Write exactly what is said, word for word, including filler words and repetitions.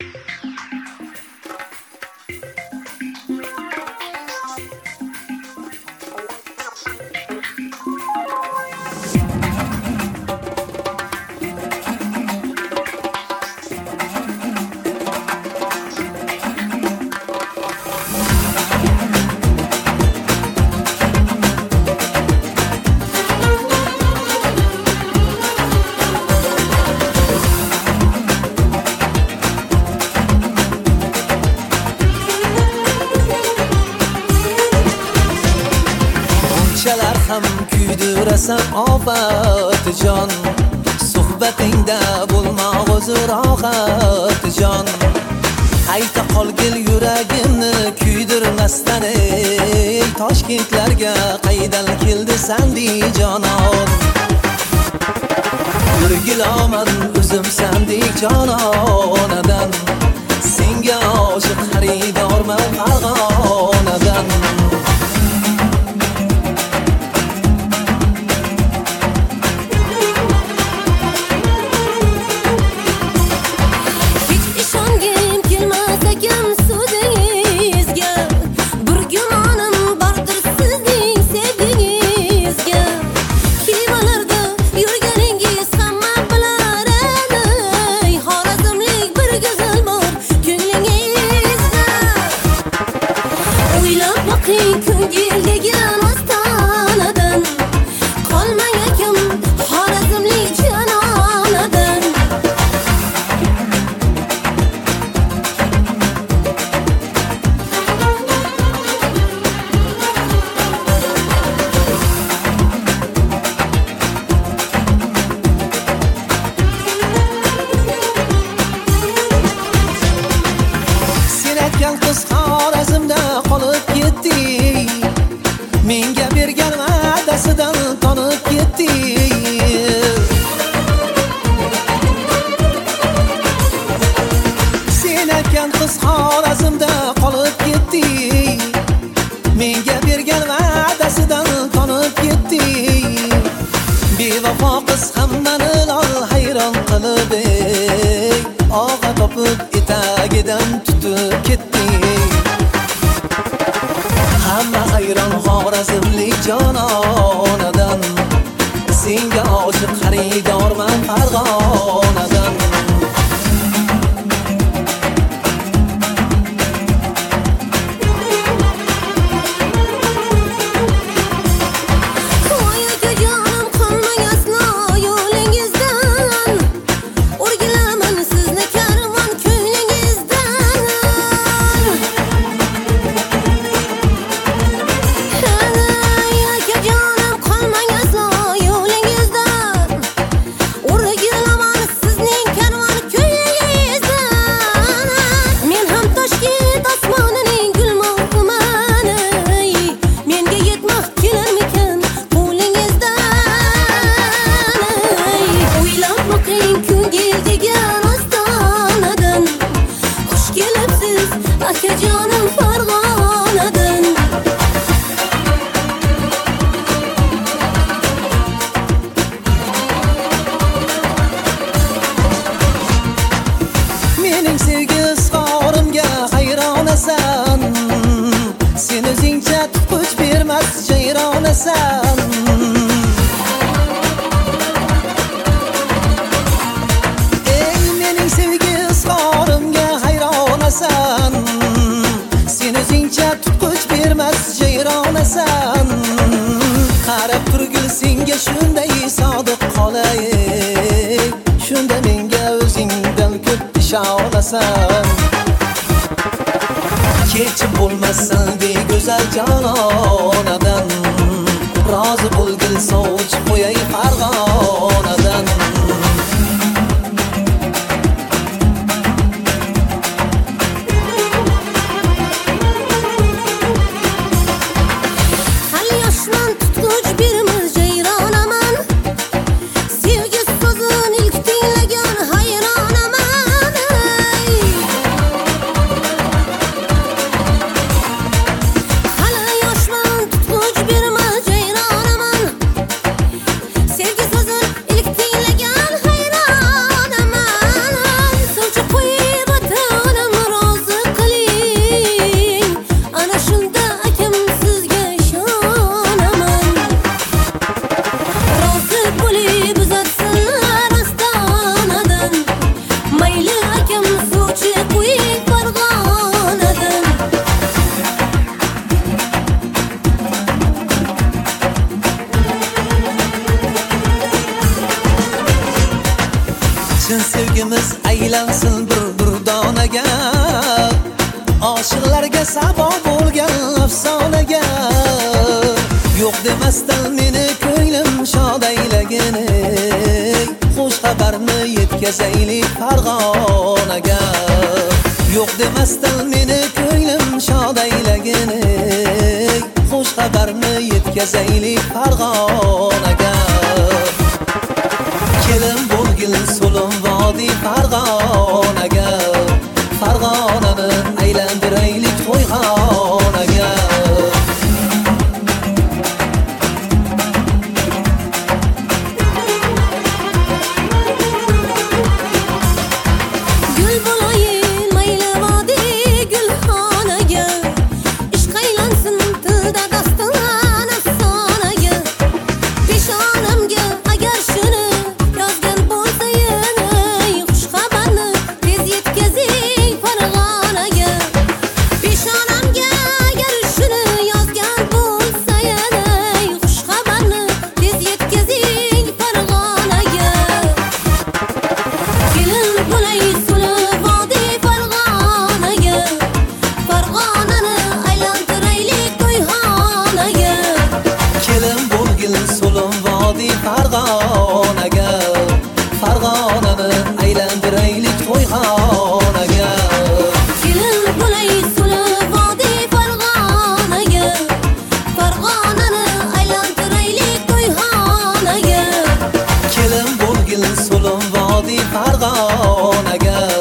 Bunchalar ham kuydirasan ofat jon, suhbatingda bo'lmoq o'zi rohat jon. Ayta qolgil yuragimni kuydirmasdan, ey Toshkentlarga qaydan keldi sandi jonon. Yurgilaman o'zim sandek jononadan, senga oshiq xaridorman Farg'onadan. Qiz Xorazmda qolib ketdi, menga bergan va'dasidan tonib ketdi. Sen aytgan qiz Xorazmda qolib ketdi, menga bergan va'dasidan tonib ketdi. Bevafo qiz hammani lol hayron qilib, ey og'a topib etagidan tutib ketdi. Hamma hayron Xorazmlik jononadan, senga oshiq xaridorman Farg'onadan. Mening sevgi izhorimga hayronasan, sen o'zingcha tutqich bermas jayronasan. Ey mening sevgi izhorimga hayronasan, sen o'zingcha tutqich bermas jayronasan. Qarab turgil senga shunday sodiq qolay, shunda menga o'zingdan ko'p olasan. Kechib bo'lmassan dey go'zal jononadan, rozi bo'lgil sovchi qo'yay Farg'onadan. Hali yoshman tutqich bermas jayronaman, sevgi so'zini ilk tinglagan hayronaman. Hali yoshman tutqich bermas jayronaman, sevgi so'zini ilk tinglagan aylansin bir durdonaga, oshiqlarga sabo bo'lgan afsonaga. Yo'q demasdan meni ko'nglim shod aylagin, xush xabarni yetkazaylik Farg'onaga. Yo'q demasdan meni ko'nglim shod aylagin, xush xabarni yetkazaylik Farg'onaga. Kelin bo'lgil so'lim vodiy Farg'onaga, Farg'onani aylantiraylik to'yxonaga. Gul bo'layin mayli vodiy gulxonaga, ishq aylansin tilda daston afsonaga. Peshonamga agar shuni yozgan bo'lsaying, xush xabarni tez yetkazing Farg'onaga. Peshonamga agar shuni yozgan bo'lsaying, xush xabarni tez yetkazing Farg'onaga. Kelin bo'lay suli vodiy Farg'onaga, Farg'onani aylantiraylik to'yxonaga. Kelin bo'lgil so'lim vodiy Farg'onaga, Farg'onani aylantiraylik to'yxonaga. Kelin bo'lay suli vodiy Farg'onaga, Farg'onani aylantiraylik to'yxonaga. Kelin bo'lgil so'lim vodiy Farg'onaga,